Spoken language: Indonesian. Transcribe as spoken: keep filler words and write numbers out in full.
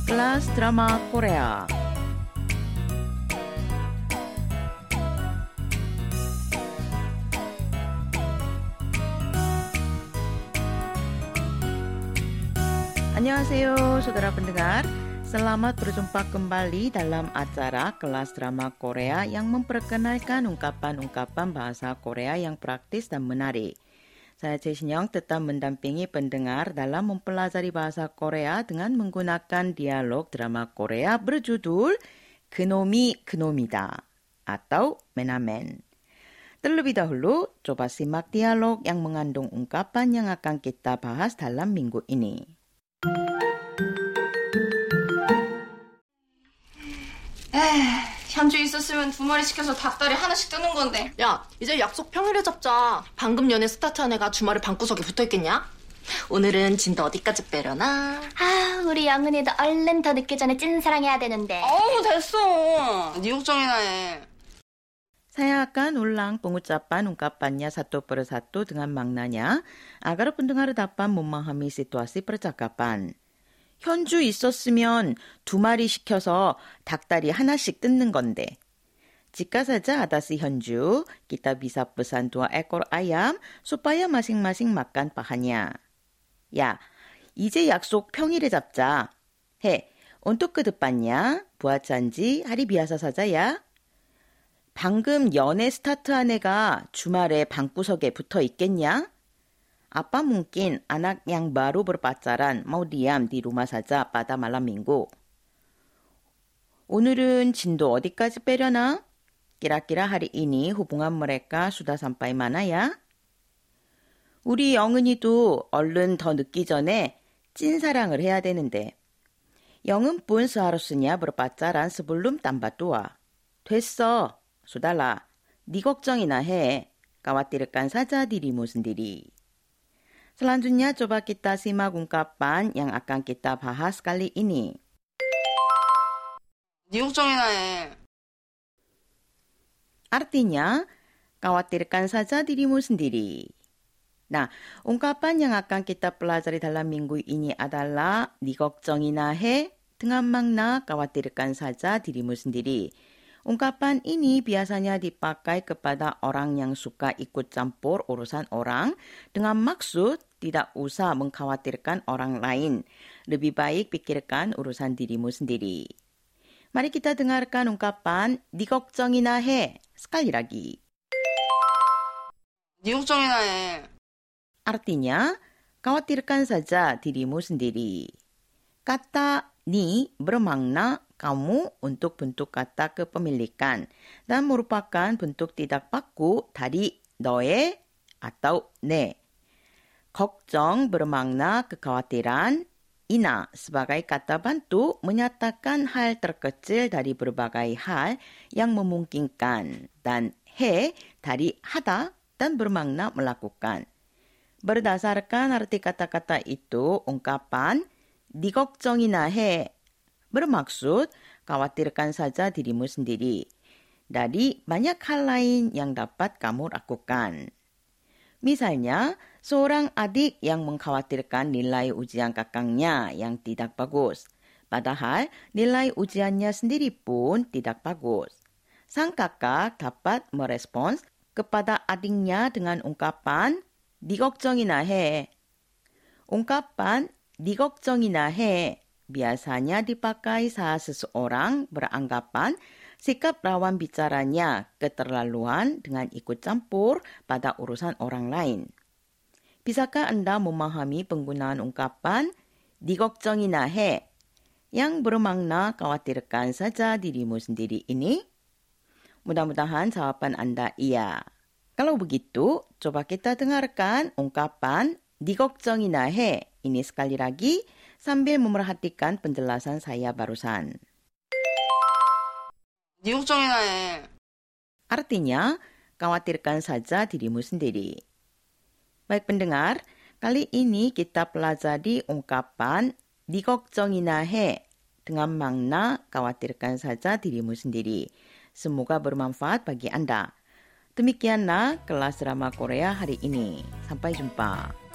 Kelas Drama Korea. Annyeonghaseyo, saudara pendengar. Selamat berjumpa kembali dalam acara Kelas Drama Korea yang memperkenalkan ungkapan-ungkapan bahasa Korea yang praktis dan menarik. Saya Jae-Shin-young tetap mendampingi pendengar dalam mempelajari bahasa Korea dengan menggunakan dialog drama Korea berjudul 그놈이 그놈이다 atau menamen. Terlebih dahulu, coba simak dialog yang mengandung ungkapan yang akan kita bahas dalam minggu ini. 에이, 현주 있었으면 두 마리 시켜서 닭다리 하나씩 뜨는 건데. 야, 이제 약속 평일에 잡자. 방금 연애 스타트한 애가 주말에 방구석에 붙어있겠냐? 오늘은 진도 어디까지 빼려나? 아, 우리 영은이도 얼른 더 늦기 전에 찐사랑해야 되는데. 어우, 됐어. 네 걱정이나 해. Saya akan ulang pengucapan ungkapannya satu persatu dengan maknanya agar pendengar dapat memahami situasi percakapan. 현주 있었으면 두 마리 시켜서 닭다리 하나씩 뜯는 건데. Jika saja ada si Hyunju, kita bisa pesan dua ekor ayam supaya masing-masing makan pahanya. Ya, 이제 약속 평일에 잡자. He, untuk ke depannya buat janji hari biasa saja ya. 방금 연애 스타트한 애가 주말에 방구석에 붙어 있겠냐? Apa mungkin anak yang baru berpacaran mau diam di rumah saja pada malam minggu? 오늘은 진도 어디까지 빼려나? Kira-kira hari ini hubungan mereka sudah sampai mana ya? 우리 영은이도 얼른 더 늦기 전에 찐사랑을 해야 되는데. 영은 pun seharusnya berpacaran sebelum tambah tua. 됐어. Sudahlah. 네 걱정이나 해. khawatirkan saja dirimu sendiri. Selanjutnya coba kita simak ungkapan yang akan kita bahas kali ini. 네 걱정이나 해. Artinya, khawatirkan saja dirimu sendiri. Nah, ungkapan yang akan kita pelajari dalam minggu ini adalah 네 걱정이나 해 dengan makna khawatirkan saja dirimu sendiri. Ungkapan ini biasanya dipakai kepada orang yang suka ikut campur urusan orang dengan maksud tidak usah mengkhawatirkan orang lain. Lebih baik pikirkan urusan dirimu sendiri. Mari kita dengarkan ungkapan 네 걱정이나 해. Sekali lagi. 네 걱정이나 해. Artinya, khawatirkan saja dirimu sendiri. Kata ni bermakna kamu untuk bentuk kata kepemilikan dan merupakan bentuk tidak baku dari 너의 atau 내. 걱정 bermakna kekhawatiran, ina sebagai kata bantu menyatakan hal terkecil dari berbagai hal yang memungkinkan, dan he dari hada dan bermakna melakukan. Berdasarkan arti kata-kata itu, ungkapan 네 걱정이나 해 bermaksud khawatirkan saja dirimu sendiri dari banyak hal lain yang dapat kamu lakukan. Misalnya, seorang adik yang mengkhawatirkan nilai ujian kakaknya yang tidak bagus. Padahal nilai ujiannya sendiri pun tidak bagus. Sang kakak dapat merespons kepada adiknya dengan ungkapan 네 걱정이나 해. Ungkapan 네 걱정이나 해 biasanya dipakai saat seseorang beranggapan sikap lawan bicaranya keterlaluan dengan ikut campur pada urusan orang lain. Bisakah Anda memahami penggunaan ungkapan 네 걱정이나 해 yang bermakna khawatirkan saja dirimu sendiri ini? Mudah-mudahan jawaban Anda iya. Kalau begitu, coba kita dengarkan ungkapan 네 걱정이나 해 ini sekali lagi sambil memerhatikan penjelasan saya barusan. 네 걱정이나 해. Artinya, khawatirkan saja dirimu sendiri. Baik pendengar, kali ini kita pelajari ungkapan 네 걱정이나 해 dengan makna khawatirkan saja dirimu sendiri. Semoga bermanfaat bagi Anda. Demikianlah kelas drama Korea hari ini. Sampai jumpa.